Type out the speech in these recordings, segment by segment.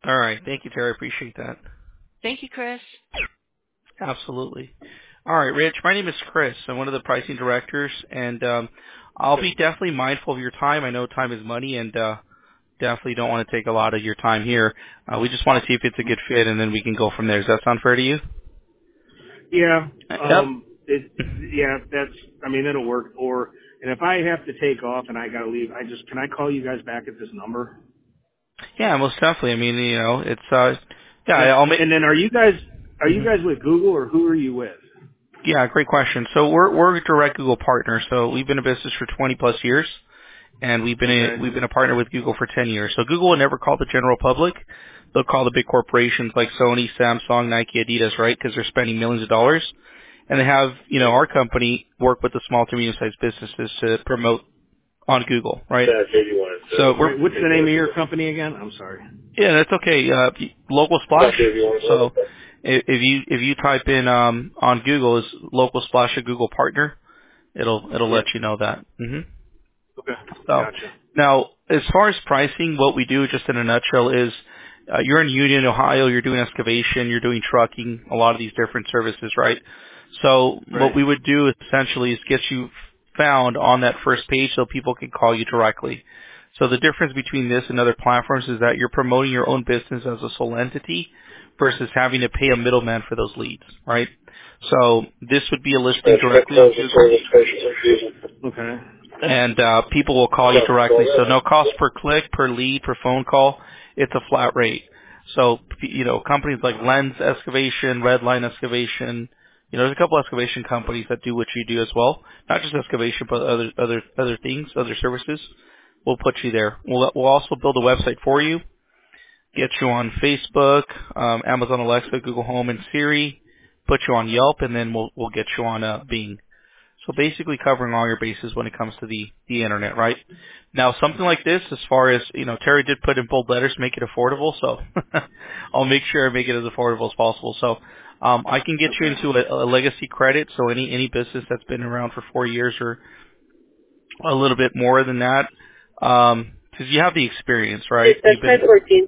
All right. Thank you, Terry. I appreciate that. Thank you, Chris. Absolutely. All right, Rich. My name is Chris. I'm one of the pricing directors, and I'll be definitely mindful of your time. I know time is money, and definitely don't want to take a lot of your time here. We just want to see if it's a good fit, and then we can go from there. Does that sound fair to you? Yeah. Yep. Yeah, I mean, it'll work. And if I have to take off and I gotta leave, can I call you guys back at this number? Yeah, most definitely. I mean, it's yeah. And, I'll make. and then are you Mhm. guys with Google or who are you with? Yeah, great question. So we're a direct Google partner. So we've been in business for 20 plus years, and Okay. we've been a partner with Google for 10 years. So Google will never call the general public. They'll call the big corporations like Sony, Samsung, Nike, Adidas, right? Because they're spending millions of dollars, and they have Right. our company work with the small to medium sized businesses to promote on Google, right? So we're Right. What's the name of your company again? I'm sorry. yeah, that's okay. Local Splash. So if you type in on Google is Local Splash a Google partner, it'll Yeah. let you know that. Okay. So Gotcha. now, as far as pricing, what we do, just in a nutshell, is you're in Union, Ohio. You're doing excavation. You're doing trucking. A lot of these different services, right? So Right. what we would do essentially is get you found on that first page so people can call you directly. So the difference between this and other platforms is that you're promoting your own business as a sole entity versus having to pay a middleman for those leads, right? So this would be a listing directly on Google, Okay. and people will call you directly. So no cost per click, per lead, per phone call. It's a flat rate. So companies like Lens Excavation, Redline Excavation. There's a couple excavation companies that do what you do as well. Not just excavation, but other things, other services. We'll put you there. We'll also build a website for you. Get you on Facebook, Amazon Alexa, Google Home, and Siri. Put you on Yelp, and then we'll get you on Bing. So basically covering all your bases when it comes to the internet, right? Now something like this, as far as, Terry did put in bold letters, make it affordable, so I'll make sure I make it as affordable as possible. So I can get you Okay. into a legacy credit, so any business that's been around for 4 years or a little bit more than that, because you have the experience, right? You've been,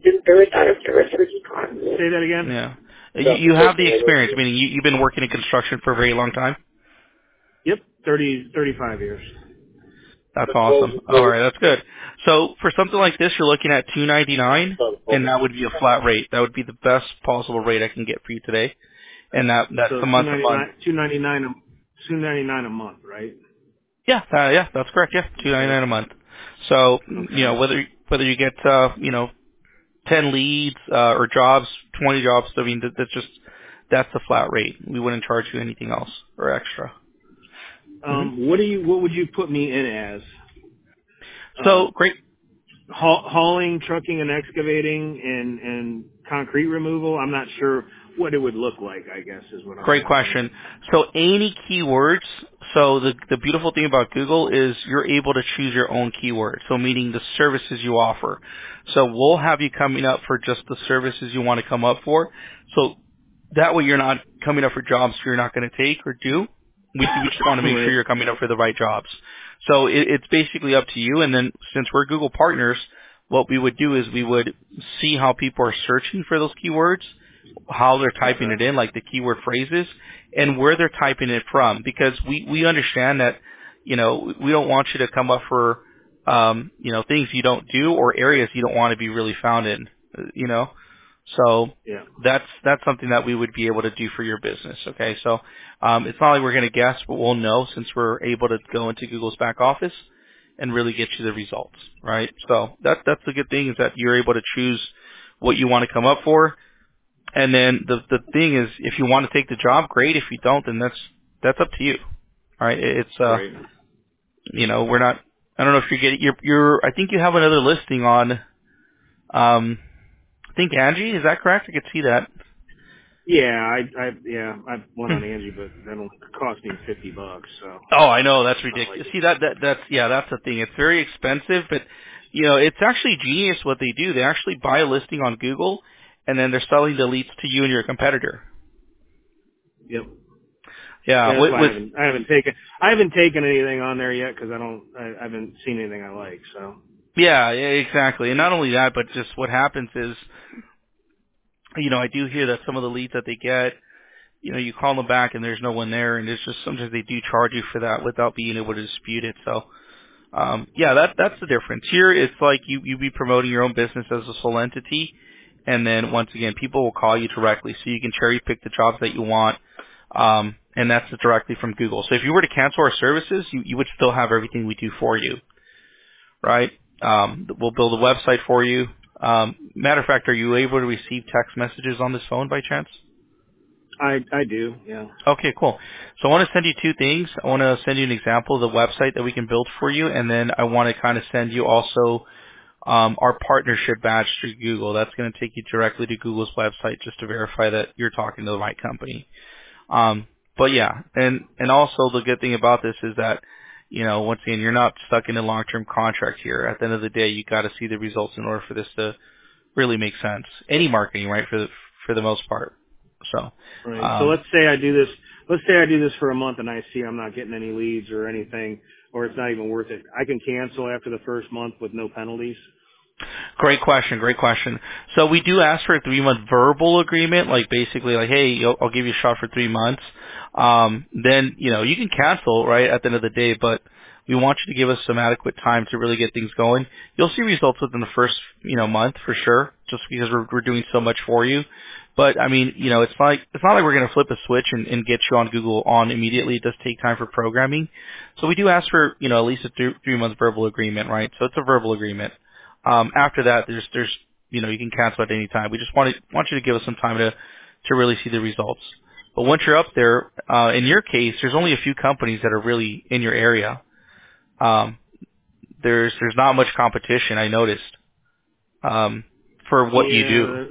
Say that again. yeah. You have the experience, meaning you've been working in construction for a very long time. Yep. 35 years. That's awesome. All right, that's good. So for something like this, you're looking at $299, and that would be a flat rate. That would be the best possible rate I can get for you today, and that's So a month to month. 299 a month, right? Yeah, yeah, that's correct. Yeah, $299 a month. So Okay. whether you get 10 leads or jobs, 20 jobs, I mean that's the flat rate. We wouldn't charge you anything else or extra. hmm What would you put me in as? So great. Hauling, trucking, and excavating, and concrete removal. I'm not sure what it would look like. I guess is what I'm Great asking. question. So any keywords, so the beautiful thing about Google is you're able to choose your own keywords, so meaning the services you offer. So we'll have you coming up for just the services you want to come up for. So that way you're not coming up for jobs you're not going to take or do. We just want to make sure Right. you're coming up for the right jobs. So it's basically up to you. And then since we're Google partners, what we would do is we would see how people are searching for those keywords, how they're typing it Okay. in, like the keyword phrases, and where they're typing it from. Because we understand that, we don't want you to come up for, things you don't do or areas you don't want to be really found in, So Yeah. that's something that we would be able to do for your business. Okay. So, it's not like we're going to guess, but we'll know since we're able to go into Google's back office and really get you the results, right? So that's the good thing is that you're able to choose what you want to come up for. And then the thing is, if you want to take the job, great. If you don't, then that's up to you. All right. It's Right. we're not. I don't know if you're getting. You're. I think you have another listing on. I think Angie. Is that correct? I could see that. Yeah. I went Hmm. on Angie, but that'll cost me $50. So Oh, I know that's it's not like ridiculous. See that's the thing. It's very expensive, but it's actually genius what they do. They actually buy a listing on Google, and then they're selling the leads to you and your competitor. yep. Yeah, Yeah, that's why with I haven't taken anything on there yet because I haven't seen anything I like. So yeah, exactly. And not only that, but just what happens is I do hear that some of the leads that they get, you call them back and there's no one there, and it's just sometimes they do charge you for that without being able to dispute it. So, that's the difference. Here, it's like you be promoting your own business as a sole entity, and then once again, people will call you directly, so you can cherry pick the jobs that you want, and that's directly from Google. So if you were to cancel our services, you would still have everything we do for you, right? We'll build a website for you. Matter of fact, are you able to receive text messages on this phone by chance? I do, yeah. Okay, cool. So I want to send you two things. I want to send you an example of the website that we can build for you, and then I want to kind of send you also our partnership badge through Google. That's going to take you directly to Google's website just to verify that you're talking to the right company. But yeah, and also the good thing about this is that, once again, you're not stuck in a long-term contract here. At the end of the day, you got to see the results in order for this to really make sense. Any marketing, right, for the most part. So, right. So let's say I do this. Let's say I do this for a month and I see I'm not getting any leads or anything, or it's not even worth it. I can cancel after the first month with no penalties. Great question. So we do ask for a 3-month verbal agreement, like basically like, hey, I'll give you a shot for 3 months. Then, you can cancel, right, at the end of the day, but we want you to give us some adequate time to really get things going. You'll see results within the first, month for sure, just because we're doing so much for you. But I mean, it's not like we're going to flip a switch and get you on Google on immediately. It does take time for programming. So we do ask for, at least a 3-month verbal agreement, right? So it's a verbal agreement. After that, there's you can cancel at any time. We just want you to give us some time to really see the results. But once you're up there, in your case, there's only a few companies that are really in your area. There's not much competition, I noticed, for what you do.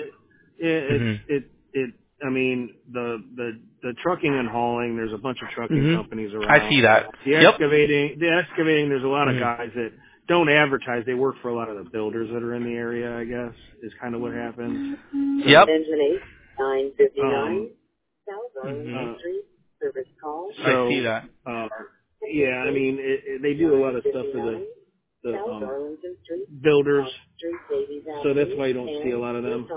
I mean, the trucking and hauling, there's a bunch of trucking companies around. I see that. The excavating, there's a lot of guys that don't advertise. They work for a lot of the builders that are in the area, I guess, is kind of what happens. So, yep. Benjamin 959, South Arlington Street, service call. So, I see that. Yeah, I mean, they do a lot of stuff for the builders, so that's why you don't see a lot of them.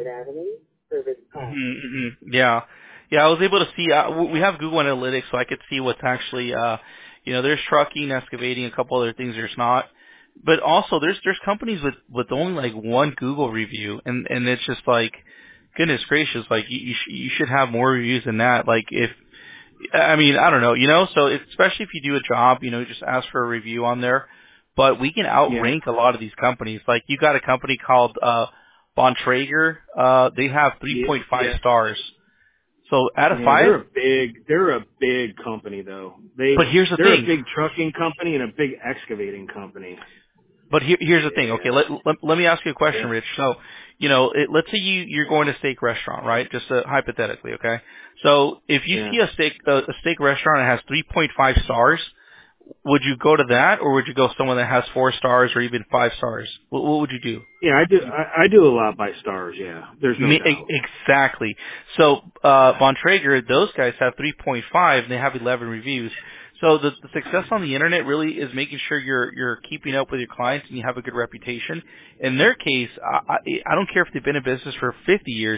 Yeah, I was able to see. We have Google Analytics, so I could see what's actually. There's trucking, excavating, a couple other things. There's not, but also there's companies with only like one Google review, and it's just like, goodness gracious, like you should have more reviews than that. Like I don't know, so especially if you do a job, just ask for a review on there. But we can outrank a lot of these companies. Like you got a company called Bontrager. They have 3.5 stars. So out of 5, they're a big company though. But here's the thing. They're a big trucking company and a big excavating company. But here's the thing. Okay, let me ask you a question, Rich. So, let's say you're going to a steak restaurant, right? Just hypothetically, okay? So if you see a steak restaurant that has 3.5 stars, would you go to that, or would you go someone that has 4 stars or even 5 stars? What would you do? Yeah, I do. I do a lot by stars. Yeah, there's no doubt. Exactly. So Bontrager, those guys have 3.5 and they have 11 reviews. So the success on the internet really is making sure you're keeping up with your clients and you have a good reputation. In their case, I don't care if they've been in business for 50 years,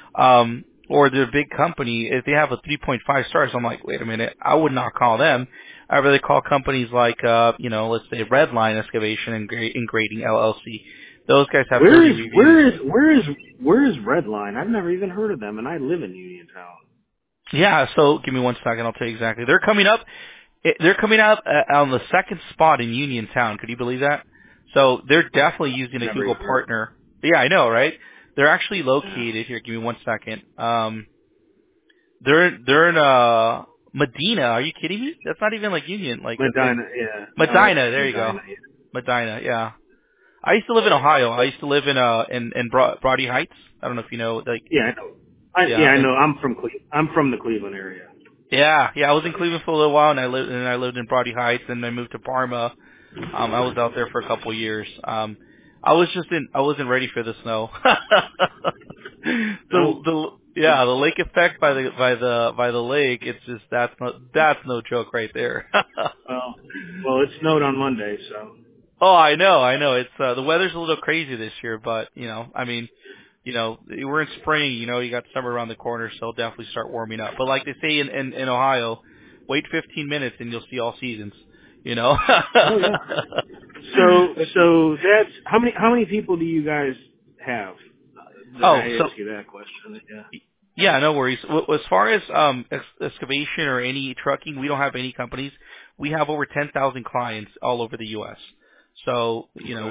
or they're a big company. If they have a 3.5 stars, I'm like, wait a minute, I would not call them. I'd rather call companies like, let's say Redline Excavation and Grading LLC. Those guys have 30 reviews. Where is Redline? I've never even heard of them, and I live in Uniontown. Yeah, so give me one second. I'll tell you exactly. They're coming up. They're coming out on the second spot in Uniontown. Could you believe that? So they're definitely using a Google partner. Yeah, I know, right? They're actually located here. Give me one second. They're in Medina. Are you kidding me? That's not even like Union. Like Medina, yeah. Medina. There you go. Medina, yeah. I used to live in Ohio. I used to live in Brody Heights. I don't know if you know. Like. Yeah, I know. I know. I'm from the Cleveland area. Yeah. I was in Cleveland for a little while, and I lived in Brody Heights, and I moved to Parma. I was out there for a couple of years. I wasn't ready for the snow. The lake effect by the lake. It's just that's no joke right there. well, it snowed on Monday, so. Oh, I know. It's the weather's a little crazy this year, but we're in spring. You got summer around the corner, so it'll definitely start warming up. But like they say in Ohio, wait 15 minutes and you'll see all seasons. Oh, yeah. So that's how many people do you guys have? I ask you that question. Yeah. Yeah, no worries. As far as excavation or any trucking, we don't have any companies. We have over 10,000 clients all over the U.S. So,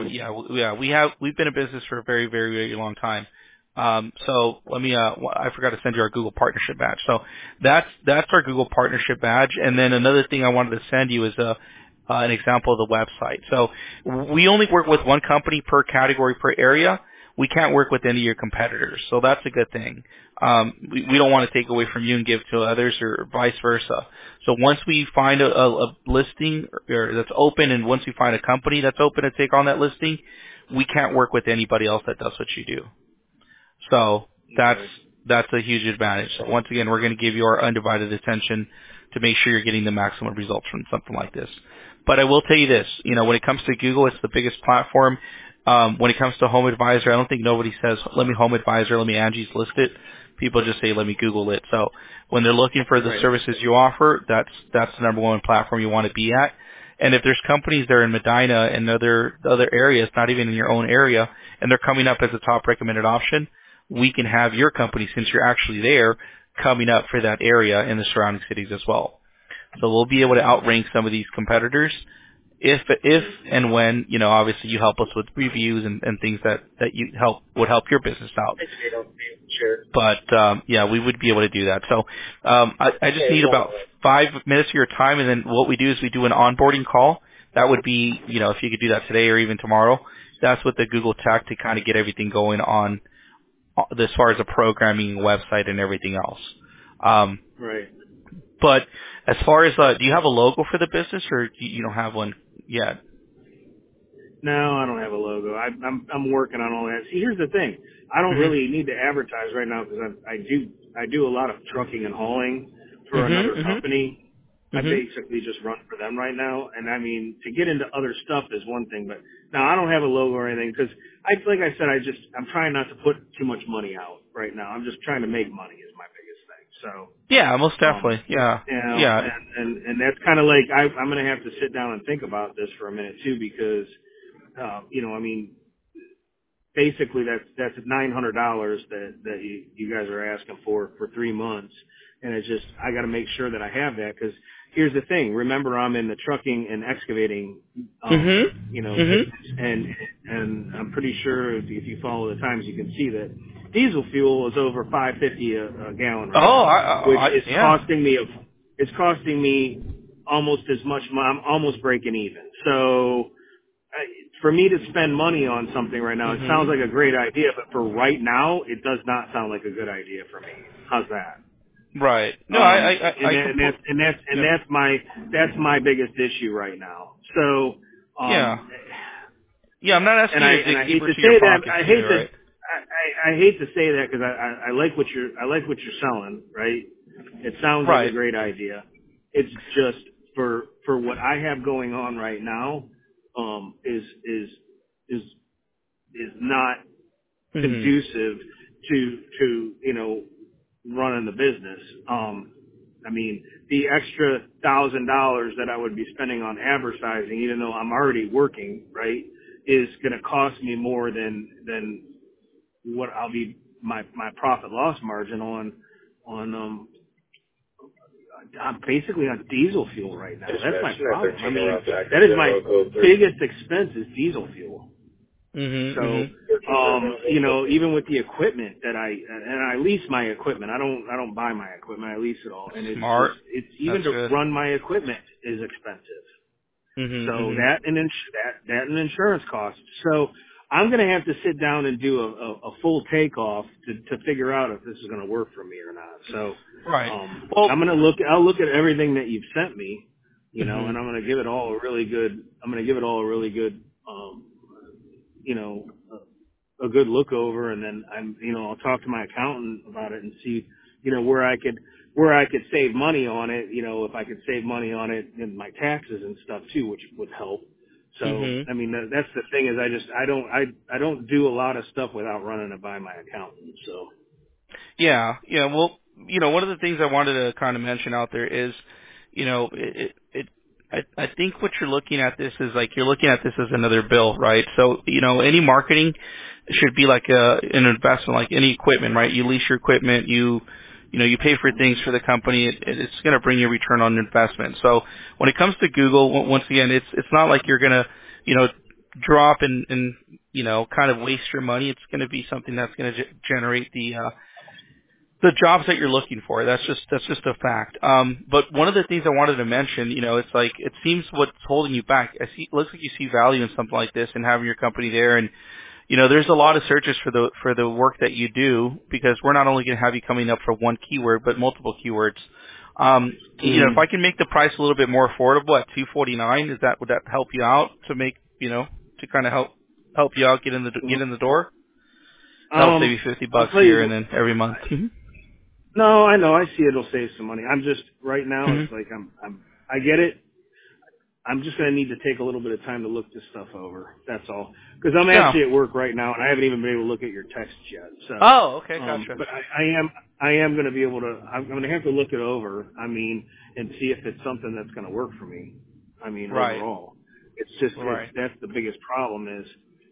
we've been in business for a very, very, very long time. So let me, I forgot to send you our Google partnership badge. So that's our Google partnership badge. And then another thing I wanted to send you is an example of the website. So we only work with one company per category per area. We can't work with any of your competitors, so that's a good thing. We don't want to take away from you and give to others, or vice versa. So once we find a listing that's open, and once we find a company that's open to take on that listing, we can't work with anybody else that does what you do. So that's a huge advantage. So once again, we're going to give you our undivided attention to make sure you're getting the maximum results from something like this. But I will tell you this, when it comes to Google, it's the biggest platform. When it comes to Home Advisor, I don't think nobody says, let me Home Advisor, let me Angie's list it. People just say, let me Google it. So when they're looking for the services you offer, that's the number one platform you want to be at. And if there's companies that are in Medina and other areas, not even in your own area, and they're coming up as a top recommended option, we can have your company, since you're actually there, coming up for that area in the surrounding cities as well. So we'll be able to outrank some of these competitors if and when, obviously you help us with reviews and things that would help your business out. Sure. But we would be able to do that. So I just need about 5 minutes of your time, and then what we do is we do an onboarding call. That would be, if you could do that today or even tomorrow. That's with the Google Tech to kind of get everything going on as far as the programming, website, and everything else. Right. But as far as, do you have a logo for the business, or you don't have one yet? No, I don't have a logo. I'm working on all that. See, here's the thing. I don't really need to advertise right now because I do a lot of trucking and hauling for another company. I basically just run for them right now. And I mean, to get into other stuff is one thing, but now I don't have a logo or anything because like I said, I'm trying not to put too much money out right now. I'm just trying to make money is my biggest thing. So yeah, most definitely. And that's kind of like I'm going to have to sit down and think about this for a minute too because I mean, basically that's $900 that you guys are asking for 3 months, and it's just I got to make sure that I have that because here's the thing. Remember, I'm in the trucking and excavating, and I'm pretty sure if you follow the times, you can see that diesel fuel is over $5.50 a gallon right now, which is costing me almost as much. I'm almost breaking even. So for me to spend money on something right now, it sounds like a great idea, but for right now, it does not sound like a good idea for me. How's that? Right. No, that's my biggest issue right now. So I'm not asking you to dig deeper to into your that. pockets I hate to say that because I like what you're selling. Right. It sounds like a great idea. It's just for what I have going on right now. Is not conducive to running the business. I mean, the extra $1,000 that I would be spending on advertising, even though I'm already working, right, is going to cost me more than what I'll be my profit loss margin on I'm basically on diesel fuel right now. That's my problem. I mean, that is my biggest expense is diesel fuel. So, even with the equipment that I lease my equipment. I don't buy my equipment. I lease it all. And it's even to run my equipment is expensive. So that and insurance costs. So I'm going to have to sit down and do a full takeoff to figure out if this is going to work for me or not. So, I'll look at everything that you've sent me, and I'm going to give it all a really good, a good look over. And then I'll talk to my accountant about it and see, where I could save money on it, if I could save money on it and my taxes and stuff too, which would help. So, I mean, that's the thing is I don't do a lot of stuff without running it by my accountant. So. Yeah. Well, one of the things I wanted to kind of mention out there is, I think what you're looking at this is like you're looking at this as another bill, right? So, any marketing should be like an investment, like any equipment, right? You lease your equipment, you pay for things for the company. It's going to bring you a return on investment. So when it comes to Google, once again, it's not like you're going to, drop and kind of waste your money. It's going to be something that's going to generate the jobs that you're looking for. That's just a fact. But one of the things I wanted to mention, it's like it seems what's holding you back. It looks like you see value in something like this and having your company there, and there's a lot of searches for the work that you do, because we're not only going to have you coming up for one keyword but multiple keywords. If I can make the price a little bit more affordable at $249, would that help you out to make to kind of help you out get in the door? That'll save you $50 here and then every month. No, I know. I see it'll save some money. I'm just right now. It's like I get it. I'm just going to need to take a little bit of time to look this stuff over. That's all. Because I'm actually at work right now, and I haven't even been able to look at your text yet. So. Oh, okay, gotcha. But I am going to be able to. I'm going to have to look it over. I mean, and see if it's something that's going to work for me. I mean, overall, it's just that's the biggest problem is.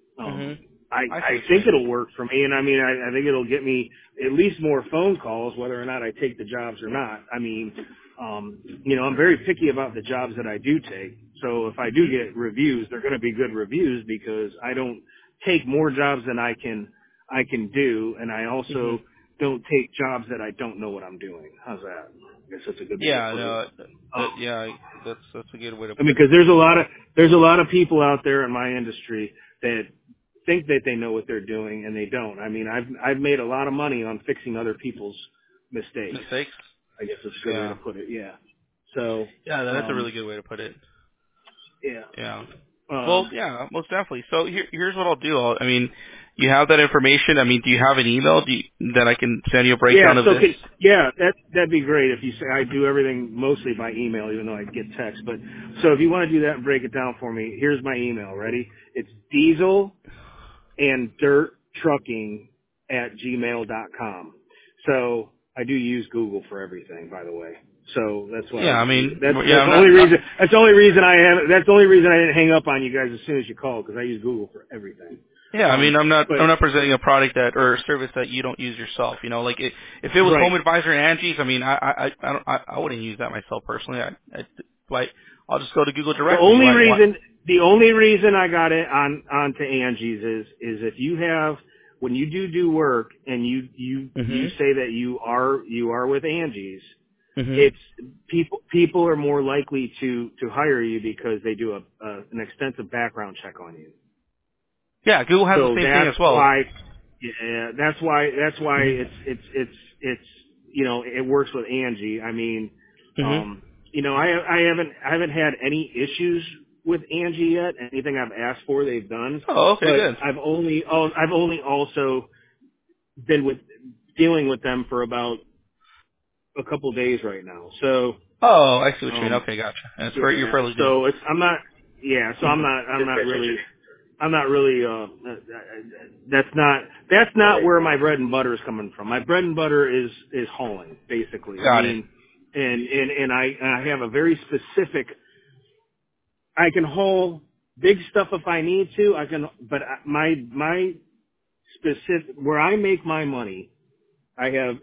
I think it'll work for me, and I mean, I think it'll get me at least more phone calls, whether or not I take the jobs or not. I mean, I'm very picky about the jobs that I do take. So if I do get reviews, they're going to be good reviews because I don't take more jobs than I can do, and I also don't take jobs that I don't know what I'm doing. How's that? I guess that's a good way to put it. That's a good way to put it. I mean, because there's a lot of people out there in my industry that think that they know what they're doing and they don't. I mean, I've made a lot of money on fixing other people's mistakes. I guess that's a good way to put it. Yeah. So. Yeah, that's a really good way to put it. Yeah. Yeah. Well, yeah, most definitely. So here's what I'll do. You have that information. I mean, do you have an email that I can send you a breakdown of this? That'd be great if you say I do everything mostly by email, even though I get text. But so if you want to do that and break it down for me, here's my email. Ready? It's diesel and dirt trucking at gmail.com. So I do use Google for everything, by the way. So that's why. Yeah, that's the only reason. That's the only reason I didn't hang up on you guys as soon as you called, because I use Google for everything. Yeah, I'm not presenting a product or a service that you don't use yourself. Like if it was Home Advisor and Angie's, I wouldn't use that myself personally. I'll just go to Google directly. The only reason I got it onto Angie's is if you have, when you do work and you say that you are with Angie's, it's people are more likely to hire you because they do an extensive background check on you. Yeah, Google has the same thing as well. That's why it's it works with Angie. I mean, I haven't had any issues with Angie yet. Anything I've asked for, they've done. Oh, okay, good. I've only also been dealing with them for about a couple days right now. So. Oh, I see what you mean. Okay, gotcha. That's where you're fairly good. So I'm not really. That's not where my bread and butter is coming from. My bread and butter is hauling, basically. Got it. And I have a very specific. I can haul big stuff if I need to. I can, but my specific where I make my money, I have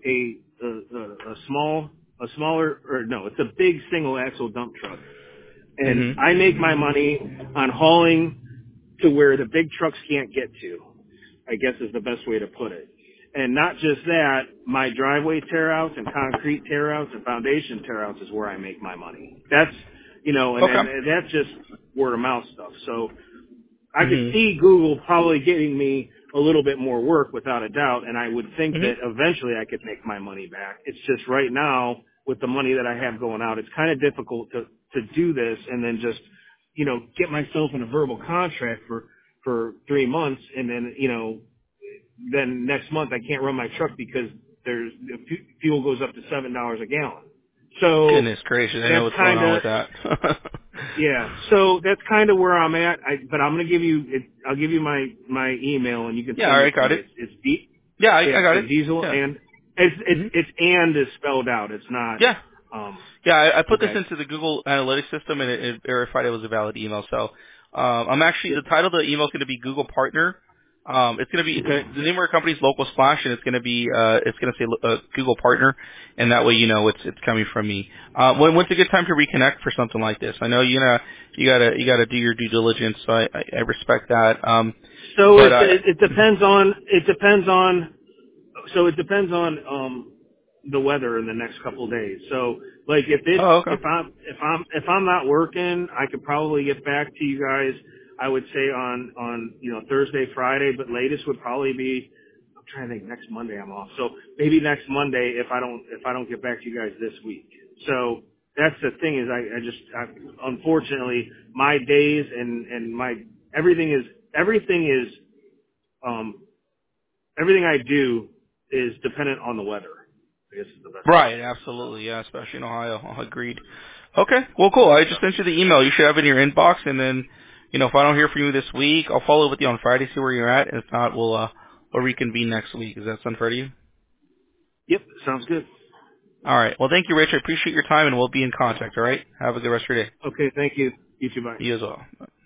it's a big single axle dump truck, and I make my money on hauling to where the big trucks can't get to, I guess is the best way to put it. And not just that, my driveway tear-outs and concrete tear-outs and foundation tear-outs is where I make my money. That's, and that's just word-of-mouth stuff. So I could see Google probably getting me a little bit more work without a doubt, and I would think that eventually I could make my money back. It's just right now, with the money that I have going out, it's kind of difficult to do this and then just get myself in a verbal contract for 3 months, and then, then next month I can't run my truck because fuel goes up to $7 a gallon. So goodness gracious, I know what's going on with that. Yeah, so that's kind of where I'm at. But I'm gonna give you. I'll give you my email, and you can send all right, it to got me. it. It's D. Yeah, I Yeah, got so it. Diesel Yeah. and it's and is spelled out. It's not. Yeah. Yeah, I put this Okay. into the Google Analytics system, and it verified it was a valid email. So I'm actually, the title of the email is going to be Google Partner. It's going to be, Okay. the name of our company is Local Splash, and it's going to be, it's going to say Google Partner, and that way you know it's coming from me. When's a good time to reconnect for something like this? I know you gotta do your due diligence, so I respect that. So But it depends on so it depends on the weather in the next couple of days. So like oh, okay. if I'm not working, I could probably get back to you guys. I would say on Thursday, Friday, but latest would probably be, I'm trying to think, next Monday I'm off. So maybe next Monday if I don't get back to you guys this week. So that's the thing is unfortunately my days and my everything is everything I do is dependent on the weather. I guess is the best way to Right, say it. So, absolutely, yeah, especially in Ohio. Agreed. Okay, well, cool. I just sent you the email. You should have it in your inbox, and then, if I don't hear from you this week, I'll follow up with you on Friday, see where you're at. If not, we'll reconvene next week. Does that sound fair to you? yep, sounds good. All right. Well, thank you, Rich. I appreciate your time, and we'll be in contact. All right. Have a good rest of your day. Okay, thank you. You too, bye. You as well.